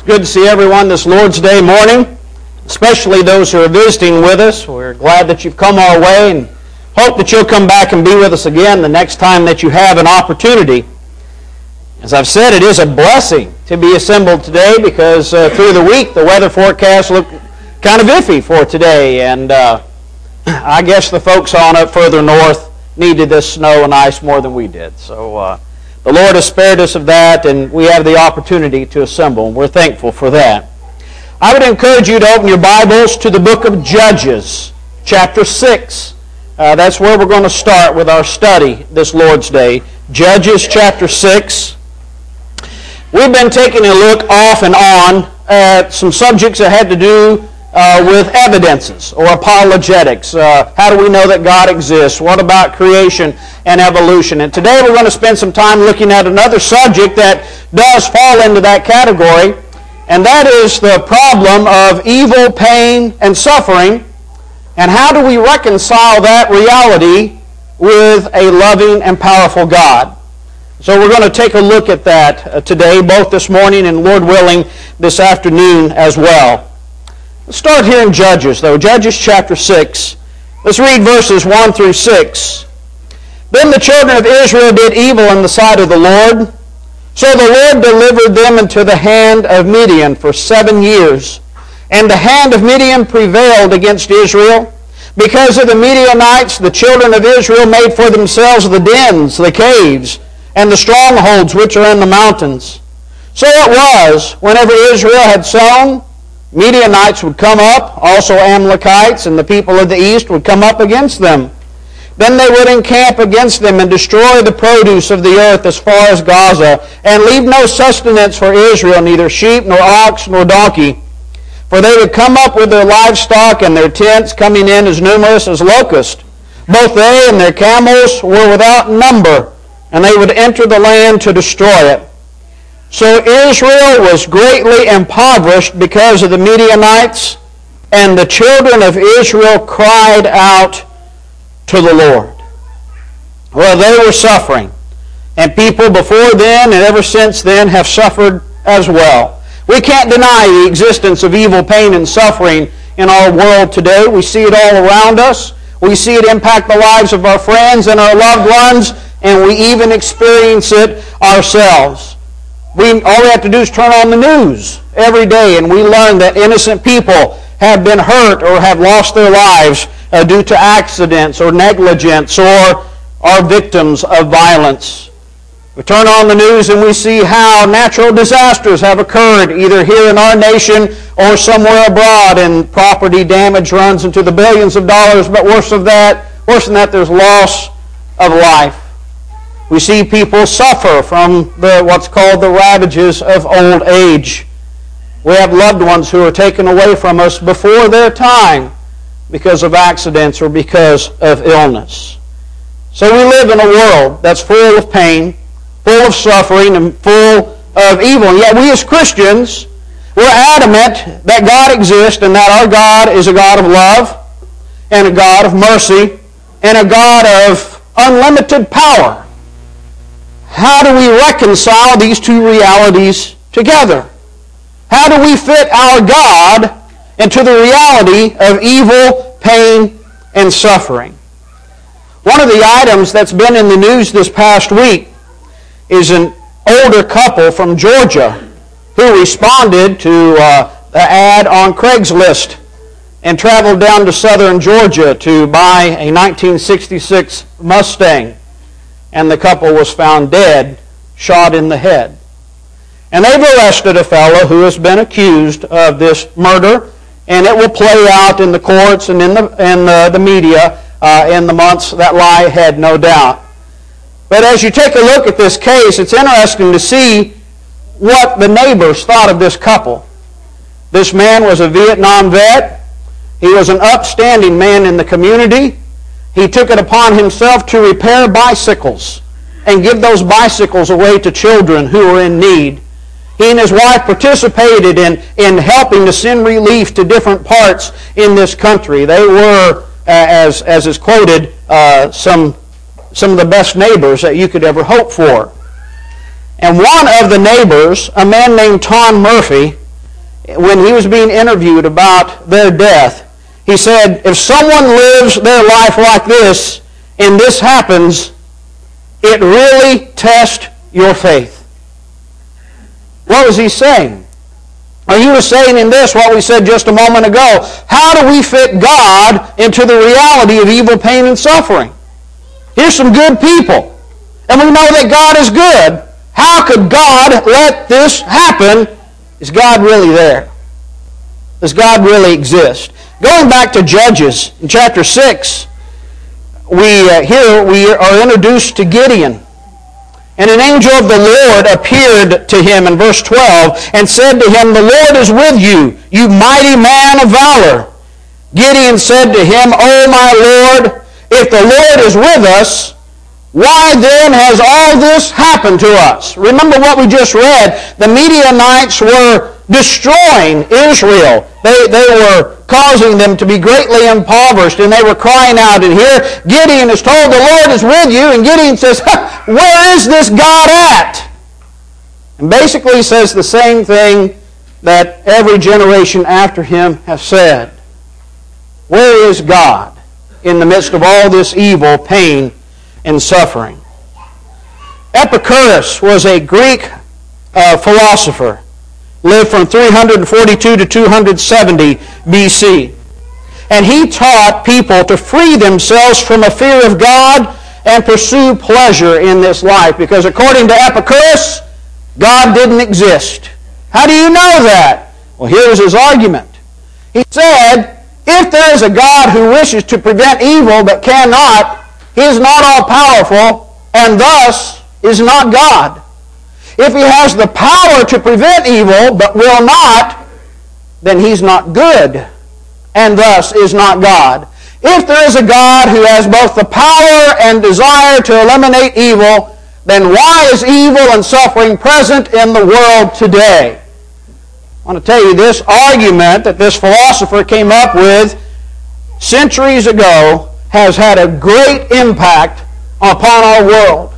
Good to see everyone this Lord's Day morning, especially those who are visiting with us. We're glad that you've come our way and hope that you'll come back and be with us again the next time that you have an opportunity. As I've said, it is a blessing to be assembled today because through the week the weather forecast looked kind of iffy for today, and I guess the folks on up further north needed this snow and ice more than we did. So the Lord has spared us of that, and we have the opportunity to assemble, and we're thankful for that. I would encourage you to open your Bibles to the book of Judges, chapter 6. That's where we're going to start with our study this Lord's Day. Judges, chapter 6. We've been taking a look off and on at some subjects that had to do with evidences or apologetics. How do we know that God exists? What about creation and evolution? And today we're going to spend some time looking at another subject that does fall into that category, and that is the problem of evil, pain, and suffering, and how do we reconcile that reality with a loving and powerful God? So we're going to take a look at that today, both this morning and, Lord willing, this afternoon as well. Let's start here in Judges, though. Judges chapter 6. Let's read verses 1 through 6. Then the children of Israel did evil in the sight of the Lord. So the Lord delivered them into the hand of Midian for 7 years. And the hand of Midian prevailed against Israel. Because of the Midianites, the children of Israel made for themselves the dens, the caves, and the strongholds which are in the mountains. So it was, whenever Israel had sown, Midianites would come up, also Amalekites, and the people of the east would come up against them. Then they would encamp against them and destroy the produce of the earth as far as Gaza, and leave no sustenance for Israel, neither sheep, nor ox, nor donkey. For they would come up with their livestock and their tents, coming in as numerous as locusts. Both they and their camels were without number, and they would enter the land to destroy it. So Israel was greatly impoverished because of the Midianites, and the children of Israel cried out to the Lord. Well, they were suffering, and people before then and ever since then have suffered as well. We can't deny the existence of evil, pain, and suffering in our world today. We see it all around us. We see it impact the lives of our friends and our loved ones, and we even experience it ourselves. All we have to do is turn on the news every day, and we learn that innocent people have been hurt or have lost their lives due to accidents or negligence or are victims of violence. We turn on the news and we see how natural disasters have occurred either here in our nation or somewhere abroad, and property damage runs into the billions of dollars, but worse than that, there's loss of life. We see people suffer from what's called the ravages of old age. We have loved ones who are taken away from us before their time because of accidents or because of illness. So we live in a world that's full of pain, full of suffering, and full of evil. And yet we as Christians, we're adamant that God exists and that our God is a God of love and a God of mercy and a God of unlimited power. How do we reconcile these two realities together? How do we fit our God into the reality of evil, pain, and suffering? One of the items that's been in the news this past week is an older couple from Georgia who responded to the ad on Craigslist and traveled down to southern Georgia to buy a 1966 Mustang. And the couple was found dead, shot in the head. And they've arrested a fellow who has been accused of this murder, and it will play out in the courts and in the media in the months that lie ahead, no doubt. But as you take a look at this case, it's interesting to see what the neighbors thought of this couple. This man was a Vietnam vet. He was an upstanding man in the community. He took it upon himself to repair bicycles and give those bicycles away to children who were in need. He and his wife participated in helping to send relief to different parts in this country. They were, as is quoted, some of the best neighbors that you could ever hope for. And one of the neighbors, a man named Tom Murphy, when he was being interviewed about their death, he said, if someone lives their life like this and this happens, it really tests your faith. What was he saying? Well, he was saying in this what we said just a moment ago. How do we fit God into the reality of evil, pain, and suffering? Here's some good people, and we know that God is good. How could God let this happen? Is God really there? Does God really exist? Going back to Judges in chapter 6, here we are introduced to Gideon. And an angel of the Lord appeared to him in verse 12 and said to him, the Lord is with you, you mighty man of valor. Gideon said to him, O my Lord, if the Lord is with us, why then has all this happened to us? Remember what we just read. The Midianites were destroying Israel. They were causing them to be greatly impoverished, and they were crying out. And here Gideon is told the Lord is with you, and Gideon says, where is this God at? And basically says the same thing that every generation after him has said. Where is God in the midst of all this evil, pain, and suffering? Epicurus was a Greek philosopher, lived from 342 to 270 BC. And he taught people to free themselves from a fear of God and pursue pleasure in this life. Because according to Epicurus, God didn't exist. How do you know that? Well, here's his argument. He said, if there is a God who wishes to prevent evil but cannot, he is not all-powerful and thus is not God. If he has the power to prevent evil but will not, then he's not good and thus is not God. If there is a God who has both the power and desire to eliminate evil, then why is evil and suffering present in the world today? I want to tell you, this argument that this philosopher came up with centuries ago has had a great impact upon our world.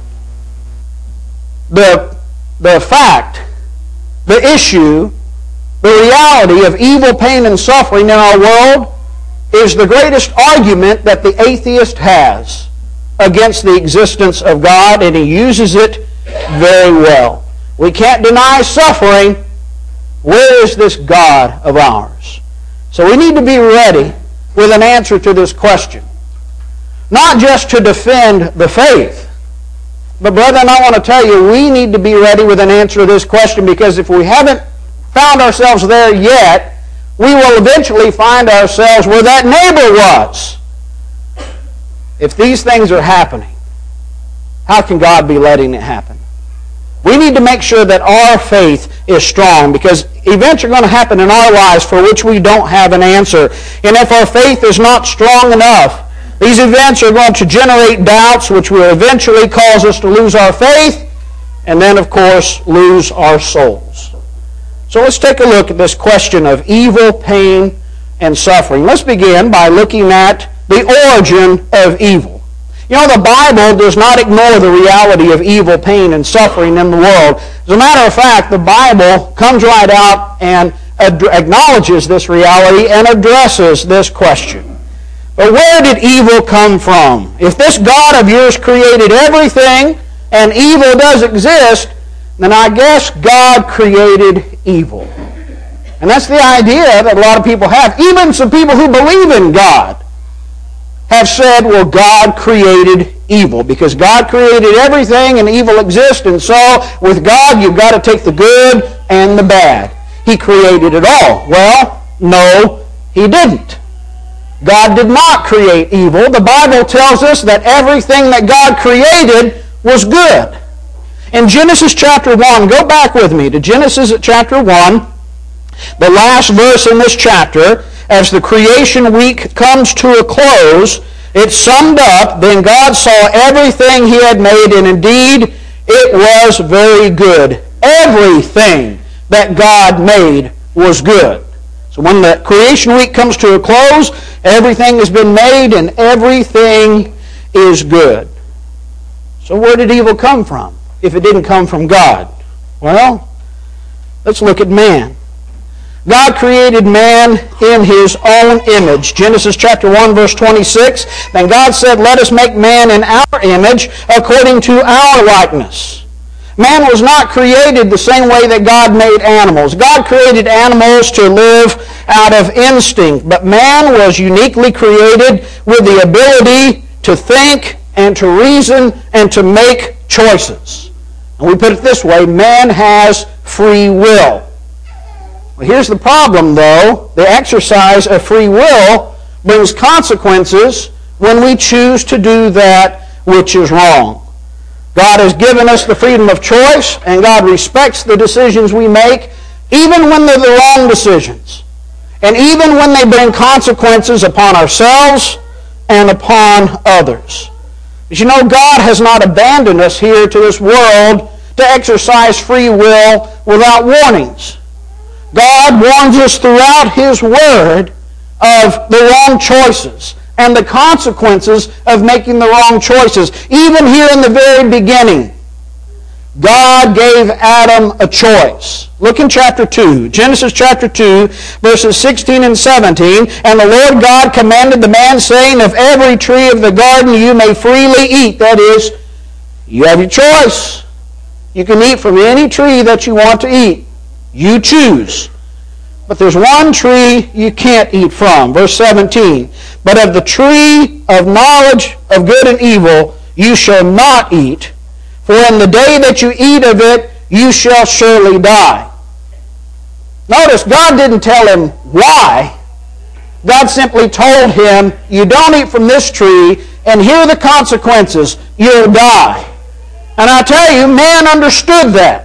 The fact, the issue, the reality of evil, pain, and suffering in our world is the greatest argument that the atheist has against the existence of God, and he uses it very well. We can't deny suffering. Where is this God of ours? So we need to be ready with an answer to this question. Not just to defend the faith, but brethren, I want to tell you, we need to be ready with an answer to this question, because if we haven't found ourselves there yet, we will eventually find ourselves where that neighbor was. If these things are happening, how can God be letting it happen? We need to make sure that our faith is strong, because events are going to happen in our lives for which we don't have an answer. And if our faith is not strong enough, these events are going to generate doubts, which will eventually cause us to lose our faith, and then, of course, lose our souls. So let's take a look at this question of evil, pain, and suffering. Let's begin by looking at the origin of evil. You know, the Bible does not ignore the reality of evil, pain, and suffering in the world. As a matter of fact, the Bible comes right out and acknowledges this reality and addresses this question. But where did evil come from? If this God of yours created everything and evil does exist, then I guess God created evil. And that's the idea that a lot of people have. Even some people who believe in God have said, well, God created evil, because God created everything and evil exists, and so with God you've got to take the good and the bad. He created it all. Well, no, He didn't. God did not create evil. The Bible tells us that everything that God created was good. In Genesis chapter 1, go back with me to Genesis chapter 1, the last verse in this chapter. As the creation week comes to a close, it's summed up, then God saw everything He had made, and indeed it was very good. Everything that God made was good. So when the creation week comes to a close, everything has been made and everything is good. So where did evil come from if it didn't come from God? Well, let's look at man. God created man in His own image. Genesis chapter 1, verse 26. Then God said, let us make man in our image according to our likeness. Man was not created the same way that God made animals. God created animals to live out of instinct, but man was uniquely created with the ability to think and to reason and to make choices. And we put it this way, man has free will. Well, here's the problem, though. The exercise of free will brings consequences when we choose to do that which is wrong. God has given us the freedom of choice, and God respects the decisions we make, even when they're the wrong decisions, and even when they bring consequences upon ourselves and upon others. But you know, God has not abandoned us here to this world to exercise free will without warnings. God warns us throughout His Word of the wrong choices and the consequences of making the wrong choices. Even here in the very beginning, God gave Adam a choice. Look in chapter 2, Genesis chapter 2, verses 16 and 17. And the Lord God commanded the man, saying, of every tree of the garden you may freely eat. That is, you have your choice. You can eat from any tree that you want to eat. You choose. But there's one tree you can't eat from. Verse 17. But of the tree of knowledge of good and evil you shall not eat, for in the day that you eat of it you shall surely die. Notice, God didn't tell him why. God simply told him, you don't eat from this tree, and here are the consequences. You'll die. And I tell you, man understood that.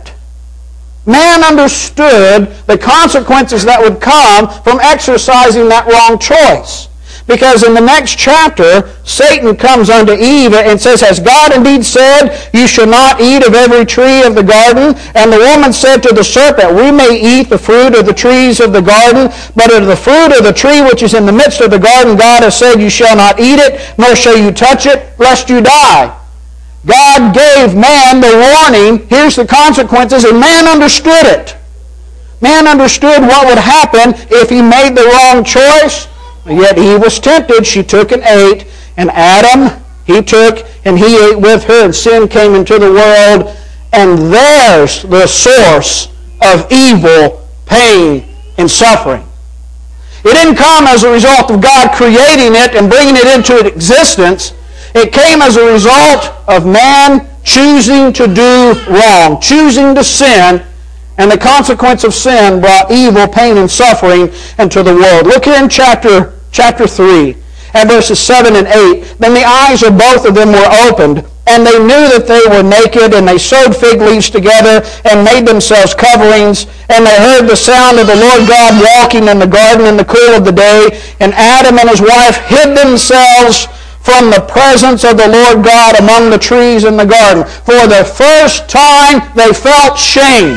Man understood the consequences that would come from exercising that wrong choice. Because in the next chapter, Satan comes unto Eve and says, has God indeed said, you shall not eat of every tree of the garden? And the woman said to the serpent, we may eat the fruit of the trees of the garden, but of the fruit of the tree which is in the midst of the garden, God has said, you shall not eat it, nor shall you touch it, lest you die. God gave man the warning, here's the consequences, and man understood it. Man understood what would happen if he made the wrong choice. Yet Eve was tempted, she took and ate, and Adam, he took and he ate with her, and sin came into the world, and there's the source of evil, pain, and suffering. It didn't come as a result of God creating it and bringing it into existence. It came as a result of man choosing to do wrong, choosing to sin, and the consequence of sin brought evil, pain, and suffering into the world. Look here in chapter 3, and verses 7 and 8. Then the eyes of both of them were opened, and they knew that they were naked, and they sewed fig leaves together and made themselves coverings. And they heard the sound of the Lord God walking in the garden in the cool of the day. And Adam and his wife hid themselves from the presence of the Lord God among the trees in the garden. For the first time they felt shame.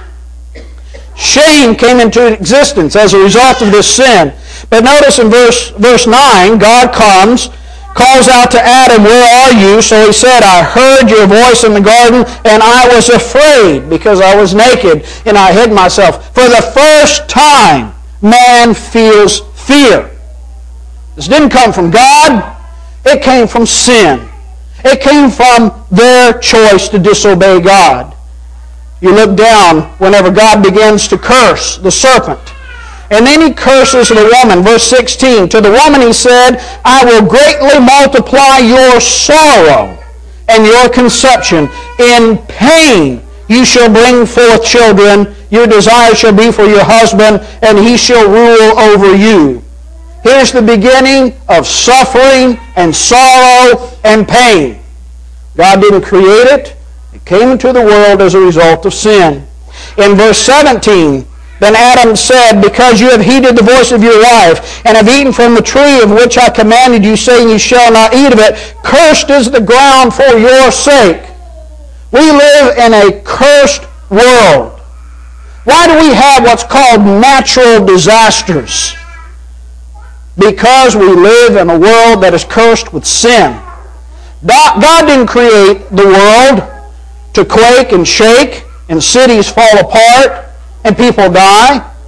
Shame came into existence as a result of this sin. But notice in verse 9, God calls out to Adam, where are you? So he said, I heard your voice in the garden, and I was afraid because I was naked, and I hid myself. For the first time, man feels fear. This didn't come from God. It came from sin. It came from their choice to disobey God. You look down whenever God begins to curse the serpent. And then he curses the woman. Verse 16, to the woman he said, I will greatly multiply your sorrow and your conception. In pain you shall bring forth children. Your desire shall be for your husband, and he shall rule over you. Here's the beginning of suffering and sorrow and pain. God didn't create it. It came into the world as a result of sin. In verse 17, then Adam said, because you have heeded the voice of your wife, and have eaten from the tree of which I commanded you, saying you shall not eat of it, cursed is the ground for your sake. We live in a cursed world. Why do we have what's called natural disasters? Because we live in a world that is cursed with sin. God didn't create the world to quake and shake and cities fall apart and people die.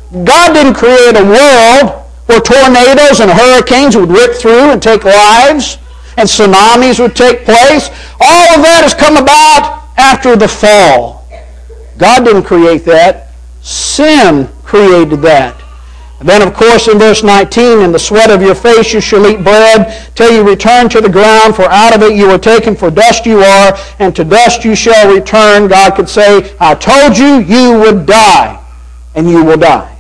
God didn't create a world where tornadoes and hurricanes would rip through and take lives, and tsunamis would take place. All of that has come about after the fall. God didn't create that. Sin created that. And then, of course, in verse 19, in the sweat of your face you shall eat bread till you return to the ground, for out of it you were taken, for dust you are, and to dust you shall return. God could say, I told you you would die, and you will die.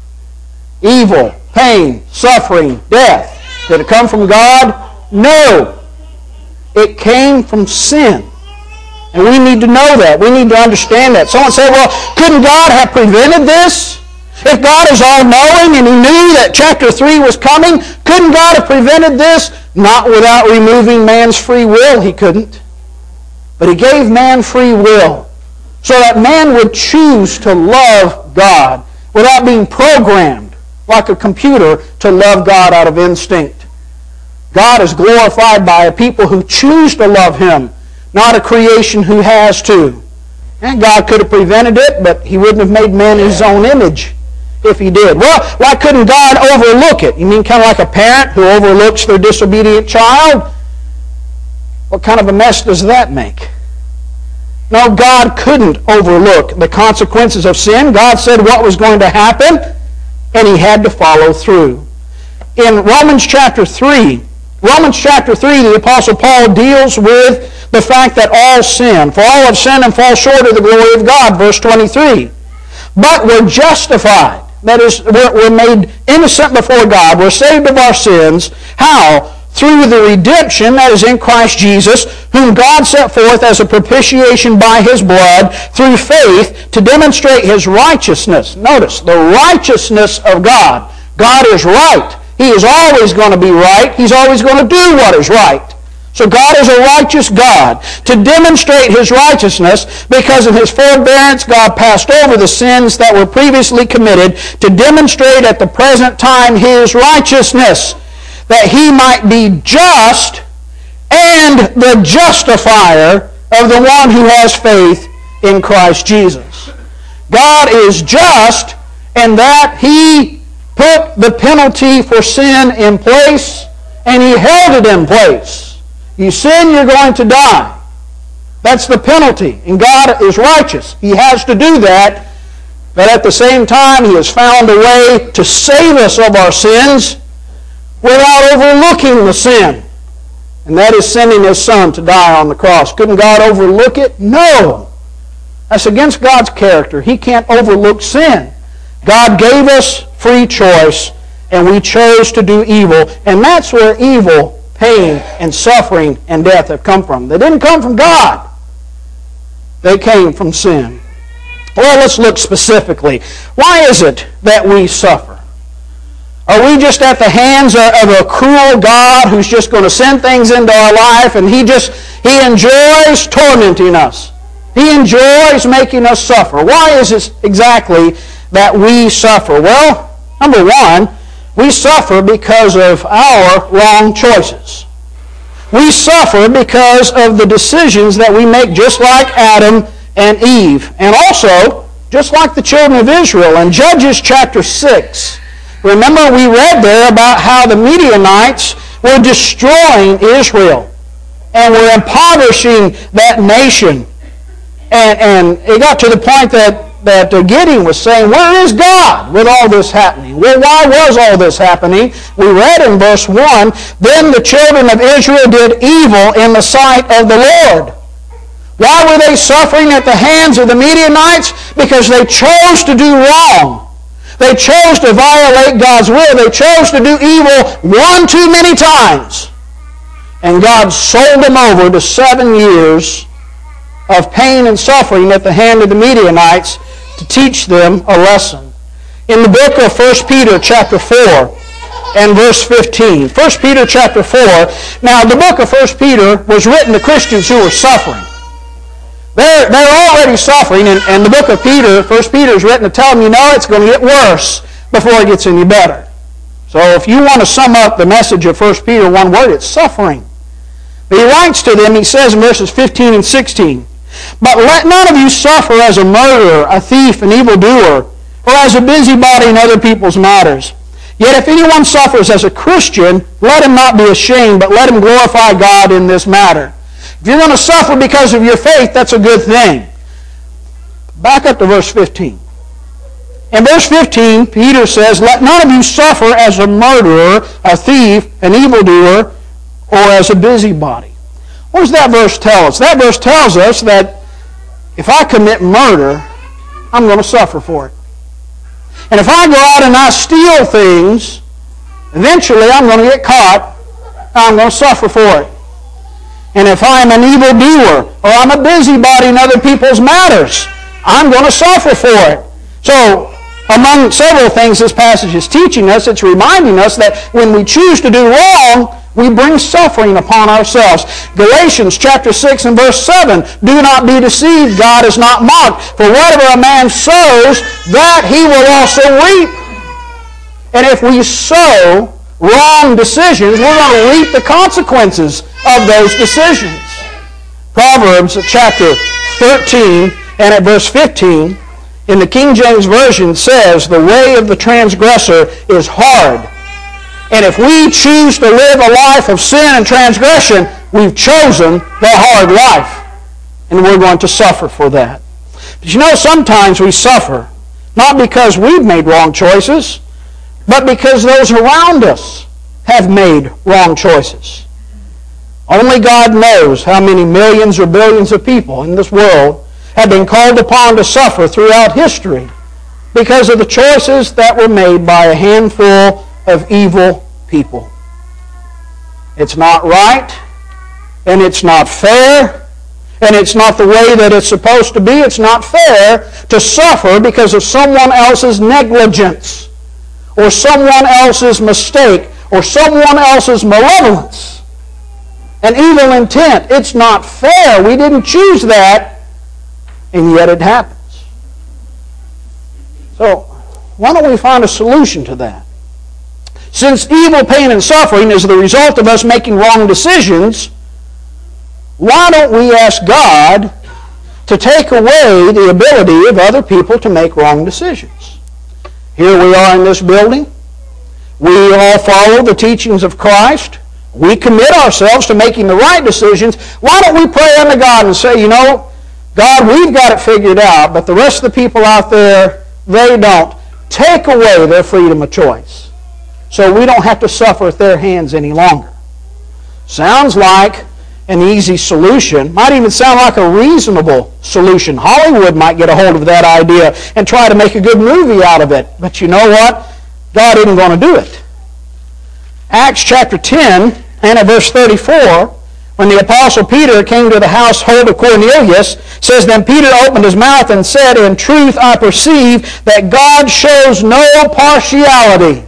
Evil, pain, suffering, death. Did it come from God? No. It came from sin. And we need to know that. We need to understand that. Someone said, well, couldn't God have prevented this? If God is all-knowing and He knew that chapter 3 was coming, couldn't God have prevented this? Not without removing man's free will, He couldn't. But He gave man free will so that man would choose to love God without being programmed like a computer to love God out of instinct. God is glorified by a people who choose to love Him, not a creation who has to. And God could have prevented it, but He wouldn't have made man in His own image if He did. Well, why couldn't God overlook it? You mean kind of like a parent who overlooks their disobedient child? What kind of a mess does that make? No, God couldn't overlook the consequences of sin. God said what was going to happen, and He had to follow through. In Romans chapter 3, the Apostle Paul deals with the fact that all sin, for all have sinned and fall short of the glory of God, verse 23. But we're justified. That is, we're made innocent before God. We're saved of our sins. How? Through the redemption that is in Christ Jesus, whom God set forth as a propitiation by His blood through faith to demonstrate His righteousness. Notice, the righteousness of God. God is right. He is always going to be right. He's always going to do what is right. So God is a righteous God. To demonstrate His righteousness, because in His forbearance God passed over the sins that were previously committed, to demonstrate at the present time His righteousness, that He might be just and the justifier of the one who has faith in Christ Jesus. God is just in that He put the penalty for sin in place, and He held it in place. You sin, you're going to die. That's the penalty. And God is righteous. He has to do that. But at the same time, He has found a way to save us of our sins without overlooking the sin. And that is sending His Son to die on the cross. Couldn't God overlook it? No. That's against God's character. He can't overlook sin. God gave us free choice, and we chose to do evil. And that's where evil, pain, and suffering, and death have come from. They didn't come from God. They came from sin. Well, let's look specifically. Why is it that we suffer? Are we just at the hands of a cruel God who's just going to send things into our life, and He enjoys tormenting us? He enjoys making us suffer. Why is it exactly that we suffer? Well, number one, we suffer because of our wrong choices. We suffer because of the decisions that we make, just like Adam and Eve. And also, just like the children of Israel. In Judges chapter 6, remember we read there about how the Midianites were destroying Israel and were impoverishing that nation. And it got to the point that Gideon was saying, where is God with all this happening? Well, why was all this happening? We read in verse 1, then the children of Israel did evil in the sight of the Lord. Why were they suffering at the hands of the Midianites? Because they chose to do wrong. They chose to violate God's will. They chose to do evil one too many times. And God sold them over to 7 years of pain and suffering at the hand of the Midianites to teach them a lesson. In the book of 1 Peter chapter 4 and verse 15. 1 Peter chapter 4. Now, the book of 1 Peter was written to Christians who were suffering. They're already suffering, and the book of Peter, 1 Peter, is written to tell them, it's going to get worse before it gets any better. So if you want to sum up the message of 1 Peter one word, it's suffering. But he writes to them, he says in verses 15 and 16, but let none of you suffer as a murderer, a thief, an evildoer, or as a busybody in other people's matters. Yet if anyone suffers as a Christian, let him not be ashamed, but let him glorify God in this matter. If you're going to suffer because of your faith, that's a good thing. Back up to verse 15. In verse 15, Peter says, "Let none of you suffer as a murderer, a thief, an evildoer, or as a busybody." What does that verse tell us? That verse tells us that if I commit murder, I'm going to suffer for it. And if I go out and I steal things, eventually I'm going to get caught. I'm going to suffer for it. And if I'm an evildoer or I'm a busybody in other people's matters, I'm going to suffer for it. So, among several things this passage is teaching us, it's reminding us that when we choose to do wrong, we bring suffering upon ourselves. Galatians chapter 6 and verse 7, "Do not be deceived, God is not mocked. For whatever a man sows, that he will also reap." And if we sow wrong decisions, we're going to reap the consequences of those decisions. Proverbs chapter 13 and at verse 15, in the King James Version says, "The way of the transgressor is hard." And if we choose to live a life of sin and transgression, we've chosen the hard life. And we're going to suffer for that. But you know, sometimes we suffer, not because we've made wrong choices, but because those around us have made wrong choices. Only God knows how many millions or billions of people in this world have been called upon to suffer throughout history because of the choices that were made by a handful of evil people. It's not right, and it's not fair, and it's not the way that it's supposed to be. It's not fair to suffer because of someone else's negligence, or someone else's mistake, or someone else's malevolence, an evil intent. It's not fair. We didn't choose that, and yet it happens. So, why don't we find a solution to that? Since evil, pain, and suffering is the result of us making wrong decisions, why don't we ask God to take away the ability of other people to make wrong decisions? Here we are in this building. We all follow the teachings of Christ. We commit ourselves to making the right decisions. Why don't we pray unto God and say, you know, God, we've got it figured out, but the rest of the people out there, they don't. Take away their freedom of choice so we don't have to suffer at their hands any longer. Sounds like an easy solution. Might even sound like a reasonable solution. Hollywood might get a hold of that idea and try to make a good movie out of it. But you know what? God isn't going to do it. Acts chapter 10 and at verse 34, when the Apostle Peter came to the household of Cornelius, says, "Then Peter opened his mouth and said, In truth I perceive that God shows no partiality."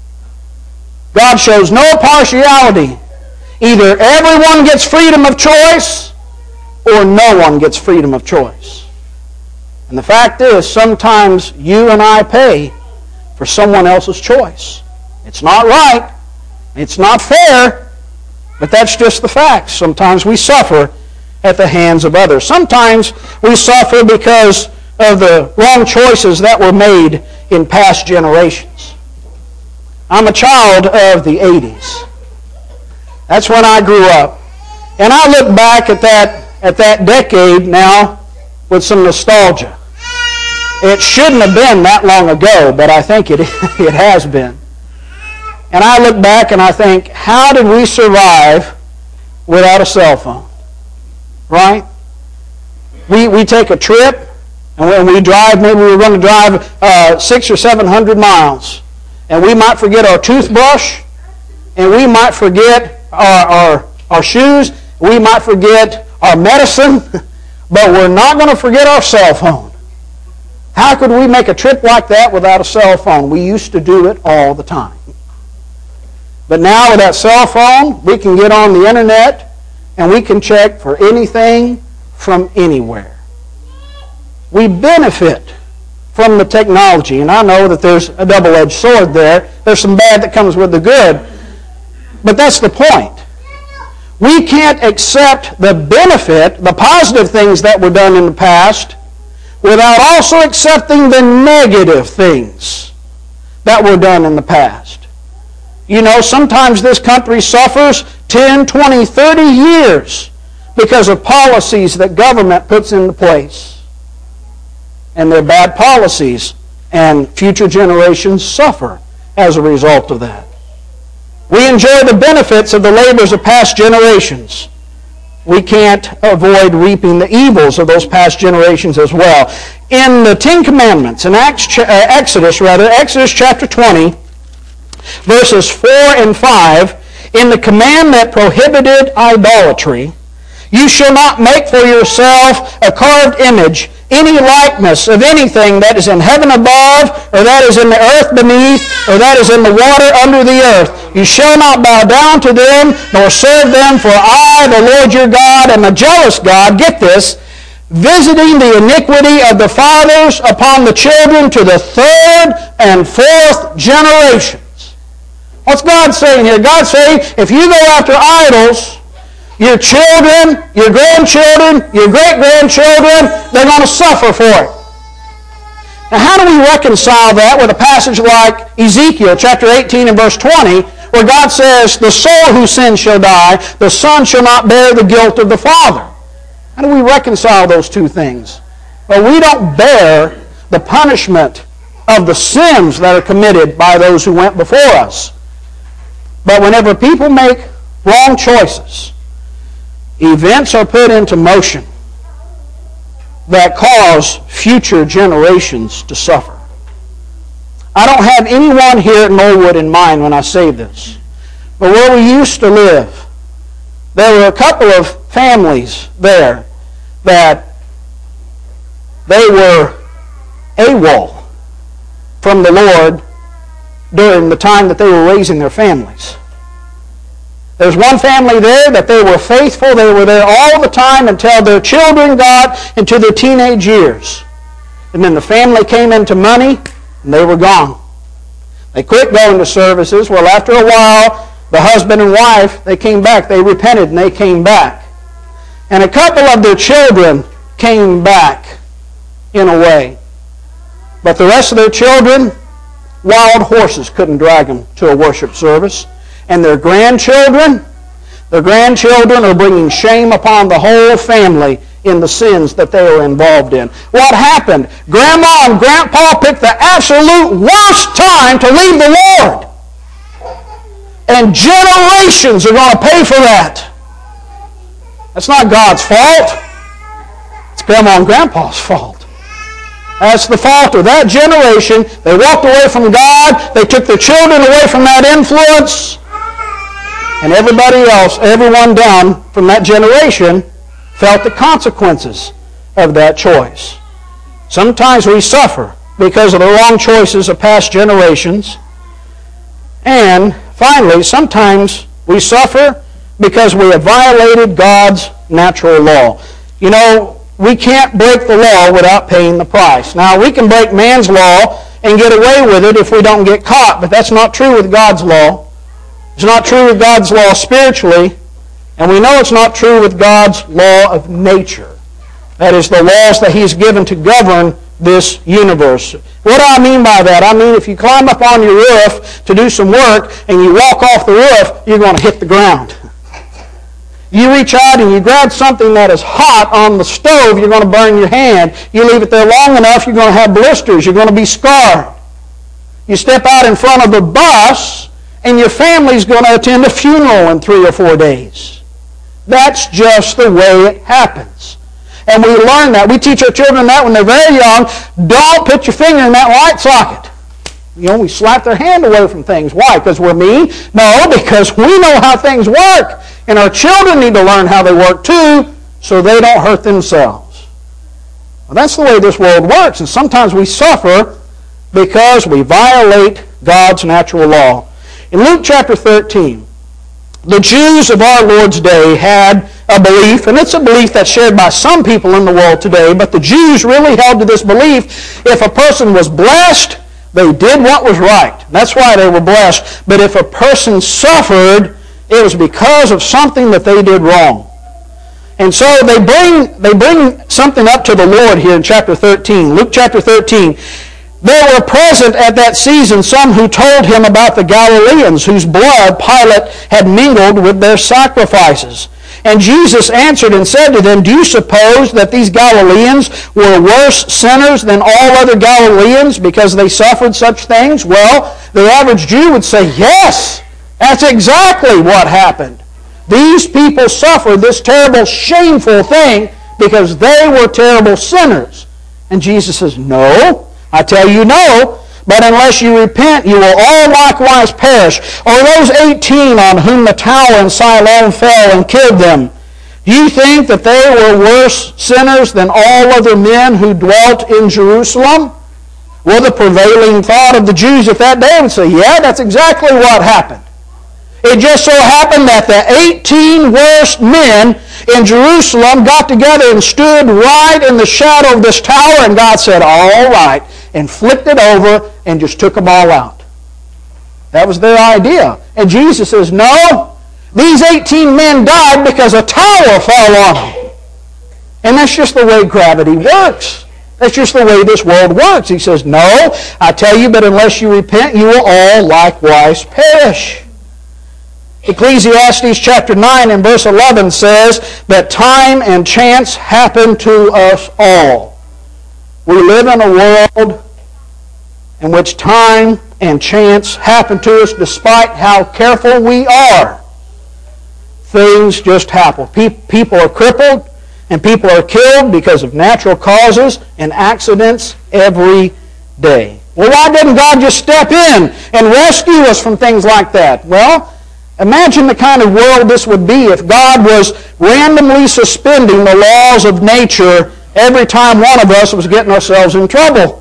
God shows no partiality. Either everyone gets freedom of choice or no one gets freedom of choice. And the fact is, sometimes you and I pay for someone else's choice. It's not right. It's not fair. But that's just the fact. Sometimes we suffer at the hands of others. Sometimes we suffer because of the wrong choices that were made in past generations. I'm a child of the 80s. That's when I grew up. And I look back at that decade now with some nostalgia. It shouldn't have been that long ago, but I think it has been. And I look back and I think, how did we survive without a cell phone? Right? We take a trip, and when we drive, maybe we're going to drive 600 or 700 miles. And we might forget our toothbrush, and we might forget our shoes, we might forget our medicine, but we're not going to forget our cell phone. How could we make a trip like that without a cell phone? We used to do it all the time. But now with that cell phone, we can get on the internet and we can check for anything from anywhere. We benefit from the technology, and I know that there's a double-edged sword there. There's some bad that comes with the good. But that's the point. We can't accept the benefit, the positive things that were done in the past, without also accepting the negative things that were done in the past. You know, sometimes this country suffers 10, 20, 30 years because of policies that government puts into place. And they're bad policies, and future generations suffer as a result of that. We enjoy the benefits of the labors of past generations. We can't avoid reaping the evils of those past generations as well. In the Ten Commandments, in Exodus chapter 20, verses 4 and 5, in the command that prohibited idolatry, you shall not make for yourself a carved image, any likeness of anything that is in heaven above, or that is in the earth beneath, or that is in the water under the earth. You shall not bow down to them, nor serve them, for I, the Lord your God, am a jealous God, get this, visiting the iniquity of the fathers upon the children to the third and fourth generations. What's God saying here? God's saying, if you go after idols, your children, your grandchildren, your great-grandchildren, they're going to suffer for it. Now, how do we reconcile that with a passage like Ezekiel chapter 18 and verse 20, where God says, the soul who sins shall die, the son shall not bear the guilt of the father? How do we reconcile those two things? Well, we don't bear the punishment of the sins that are committed by those who went before us. But whenever people make wrong choices, events are put into motion that cause future generations to suffer. I don't have anyone here at Norwood in mind when I say this, but where we used to live, there were a couple of families there that they were AWOL from the Lord during the time that they were raising their families. There's one family there that they were faithful. They were there all the time until their children got into their teenage years. And then the family came into money, and they were gone. They quit going to services. Well, after a while, the husband and wife, they came back. They repented, and they came back. And a couple of their children came back in a way. But the rest of their children, wild horses couldn't drag them to a worship service. And their grandchildren are bringing shame upon the whole family in the sins that they were involved in. What happened? Grandma and Grandpa picked the absolute worst time to leave the Lord. And generations are going to pay for that. That's not God's fault. It's Grandma and Grandpa's fault. That's the fault of that generation. They walked away from God. They took their children away from that influence. And everybody else, everyone down from that generation, felt the consequences of that choice. Sometimes we suffer because of the wrong choices of past generations. And finally, sometimes we suffer because we have violated God's natural law. You know, we can't break the law without paying the price. Now, we can break man's law and get away with it if we don't get caught, but that's not true with God's law. It's not true with God's law spiritually, and we know it's not true with God's law of nature. That is, the laws that He's given to govern this universe. What do I mean by that? I mean, if you climb up on your roof to do some work and you walk off the roof, you're going to hit the ground. You reach out and you grab something that is hot on the stove, you're going to burn your hand. You leave it there long enough, you're going to have blisters. You're going to be scarred. You step out in front of a bus, and your family's going to attend a funeral in 3 or 4 days. That's just the way it happens. And we learn that. We teach our children that when they're very young. Don't put your finger in that light socket. You know, we slap their hand away from things. Why? Because we're mean? No, because we know how things work. And our children need to learn how they work too, so they don't hurt themselves. Well, that's the way this world works. And sometimes we suffer because we violate God's natural law. In Luke chapter 13, the Jews of our Lord's day had a belief, and it's a belief that's shared by some people in the world today, but the Jews really held to this belief: if a person was blessed, they did what was right. That's why they were blessed. But if a person suffered, it was because of something that they did wrong. And so they bring something up to the Lord here in chapter 13. Luke chapter 13. There were present at that season some who told him about the Galileans, whose blood Pilate had mingled with their sacrifices. And Jesus answered and said to them, do you suppose that these Galileans were worse sinners than all other Galileans because they suffered such things? Well, the average Jew would say, yes, that's exactly what happened. These people suffered this terrible, shameful thing because they were terrible sinners. And Jesus says, no, I tell you no. But unless you repent, you will all likewise perish. Or those 18 on whom the tower in Siloam fell and killed them, do you think that they were worse sinners than all other men who dwelt in Jerusalem? Well, the prevailing thought of the Jews at that day would say, yeah, that's exactly what happened. It just so happened that the 18 worst men in Jerusalem got together and stood right in the shadow of this tower, and God said, all right, and flipped it over and just took them all out. That was their idea. And Jesus says, no, these 18 men died because a tower fell on them. And that's just the way gravity works. That's just the way this world works. He says, no, I tell you, but unless you repent, you will all likewise perish. Ecclesiastes chapter 9 and verse 11 says that time and chance happen to us all. We live in a world in which time and chance happen to us despite how careful we are. Things just happen. People are crippled and people are killed because of natural causes and accidents every day. Well, why didn't God just step in and rescue us from things like that? Well, imagine the kind of world this would be if God was randomly suspending the laws of nature every time one of us was getting ourselves in trouble.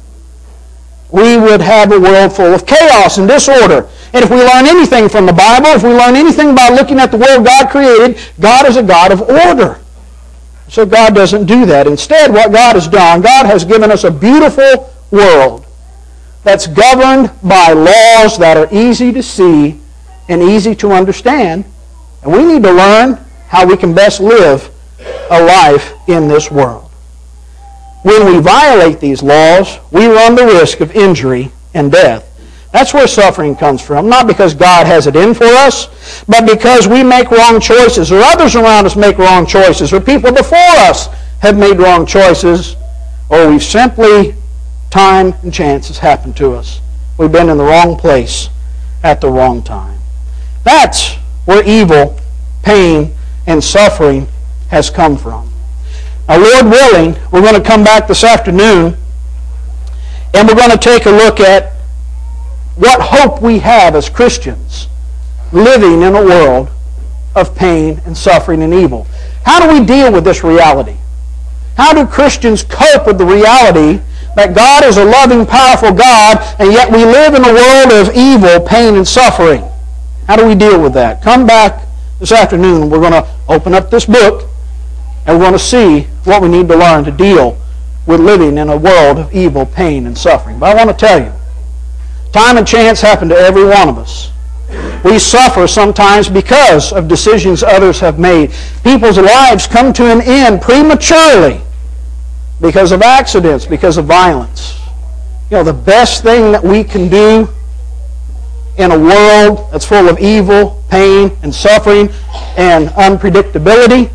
We would have a world full of chaos and disorder. And if we learn anything from the Bible, if we learn anything by looking at the world God created, God is a God of order. So God doesn't do that. Instead, what God has done, God has given us a beautiful world that's governed by laws that are easy to see and easy to understand. And we need to learn how we can best live a life in this world. When we violate these laws, we run the risk of injury and death. That's where suffering comes from. Not because God has it in for us, but because we make wrong choices, or others around us make wrong choices, or people before us have made wrong choices, or we've simply, time and chance has happened to us. We've been in the wrong place at the wrong time. That's where evil, pain, and suffering has come from. Now, Lord willing, we're going to come back this afternoon and we're going to take a look at what hope we have as Christians living in a world of pain and suffering and evil. How do we deal with this reality? How do Christians cope with the reality that God is a loving, powerful God, and yet we live in a world of evil, pain, and suffering? How do we deal with that? Come back this afternoon. We're going to open up this book and we're going to see what we need to learn to deal with living in a world of evil, pain, and suffering. But I want to tell you, time and chance happen to every one of us. We suffer sometimes because of decisions others have made. People's lives come to an end prematurely because of accidents, because of violence. You know, the best thing that we can do in a world that's full of evil, pain, and suffering, and unpredictability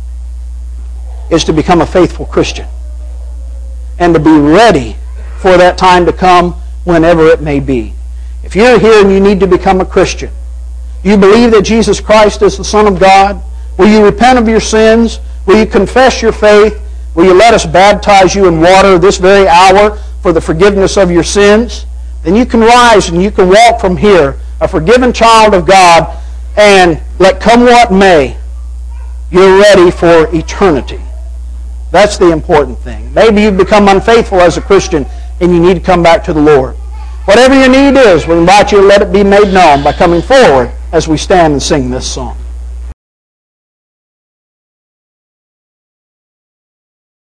is to become a faithful Christian and to be ready for that time to come whenever it may be. If you're here and you need to become a Christian, you believe that Jesus Christ is the Son of God, will you repent of your sins? Will you confess your faith? Will you let us baptize you in water this very hour for the forgiveness of your sins? Then you can rise and you can walk from here, a forgiven child of God, and let come what may, you're ready for eternity. That's the important thing. Maybe you've become unfaithful as a Christian and you need to come back to the Lord. Whatever your need is, we invite you to let it be made known by coming forward as we stand and sing this song.